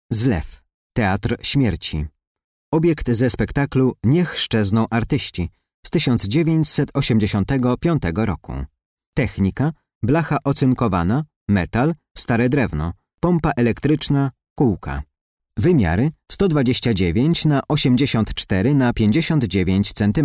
Zlew. Teatr śmierci. Obiekt ze spektaklu Niech szczezną artyści z 1985 roku. Technika: blacha ocynkowana, metal, stare drewno, pompa elektryczna, kółka. Wymiary: 129 na 84 na 59 cm.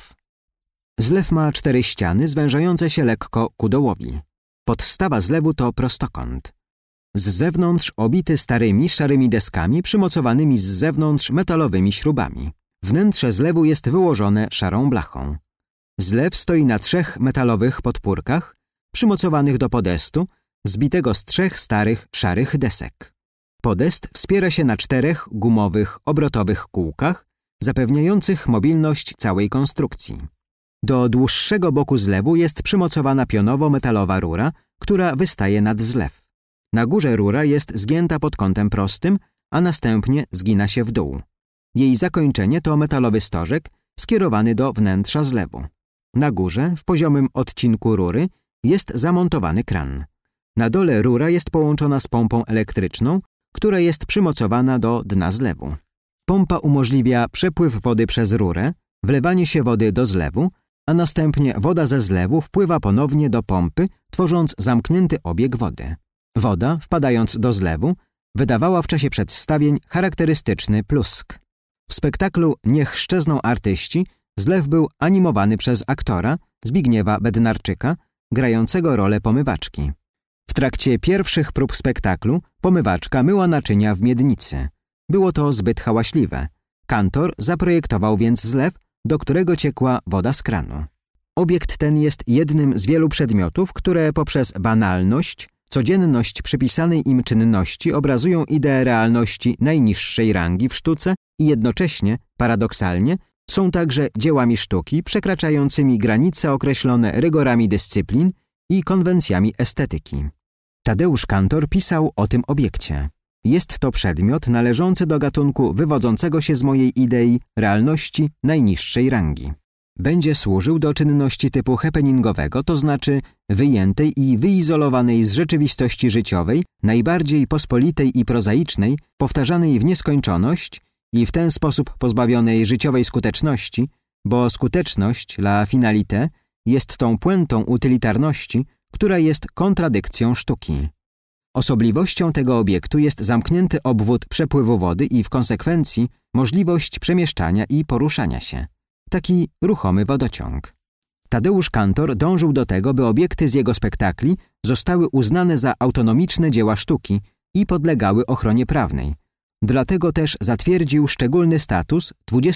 Zlew ma 4 ściany zwężające się lekko ku dołowi. Podstawa zlewu to prostokąt. Z zewnątrz obity starymi, szarymi deskami przymocowanymi z zewnątrz metalowymi śrubami. Wnętrze zlewu jest wyłożone szarą blachą. Zlew stoi na 3 metalowych podpórkach przymocowanych do podestu, zbitego z 3 starych, szarych desek. Podest wspiera się na 4 gumowych, obrotowych kółkach, zapewniających mobilność całej konstrukcji. Do dłuższego boku zlewu jest przymocowana pionowo-metalowa rura, która wystaje nad zlew. Na górze rura jest zgięta pod kątem prostym, a następnie zgina się w dół. Jej zakończenie to metalowy stożek skierowany do wnętrza zlewu. Na górze, w poziomym odcinku rury, jest zamontowany kran. Na dole rura jest połączona z pompą elektryczną, która jest przymocowana do dna zlewu. Pompa umożliwia przepływ wody przez rurę, wlewanie się wody do zlewu, a następnie woda ze zlewu wpływa ponownie do pompy, tworząc zamknięty obieg wody. Woda, wpadając do zlewu, wydawała w czasie przedstawień charakterystyczny plusk. W spektaklu Niech szczezną artyści zlew był animowany przez aktora Zbigniewa Bednarczyka, grającego rolę pomywaczki. W trakcie pierwszych prób spektaklu pomywaczka myła naczynia w miednicy. Było to zbyt hałaśliwe. Kantor zaprojektował więc zlew, do którego ciekła woda z kranu. Obiekt ten jest jednym z wielu przedmiotów, które poprzez banalność, codzienność przypisanej im czynności obrazują ideę realności najniższej rangi w sztuce i jednocześnie, paradoksalnie, są także dziełami sztuki przekraczającymi granice określone rygorami dyscyplin i konwencjami estetyki. Tadeusz Kantor pisał o tym obiekcie. Jest to przedmiot należący do gatunku wywodzącego się z mojej idei realności najniższej rangi. Będzie służył do czynności typu happeningowego, to znaczy wyjętej i wyizolowanej z rzeczywistości życiowej, najbardziej pospolitej i prozaicznej, powtarzanej w nieskończoność i w ten sposób pozbawionej życiowej skuteczności, bo skuteczność, la finalité, jest tą puentą utylitarności, która jest kontradykcją sztuki. Osobliwością tego obiektu jest zamknięty obwód przepływu wody i w konsekwencji możliwość przemieszczania i poruszania się. Taki ruchomy wodociąg. Tadeusz Kantor dążył do tego, by obiekty z jego spektakli zostały uznane za autonomiczne dzieła sztuki i podlegały ochronie prawnej. Dlatego też zatwierdził szczególny status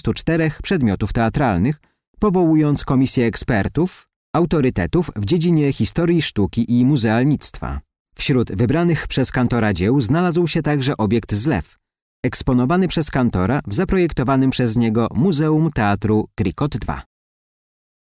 24 przedmiotów teatralnych, powołując komisję ekspertów, autorytetów w dziedzinie historii sztuki i muzealnictwa. Wśród wybranych przez Kantora dzieł znalazł się także obiekt zlew, eksponowany przez Kantora w zaprojektowanym przez niego Muzeum Teatru Krikot II.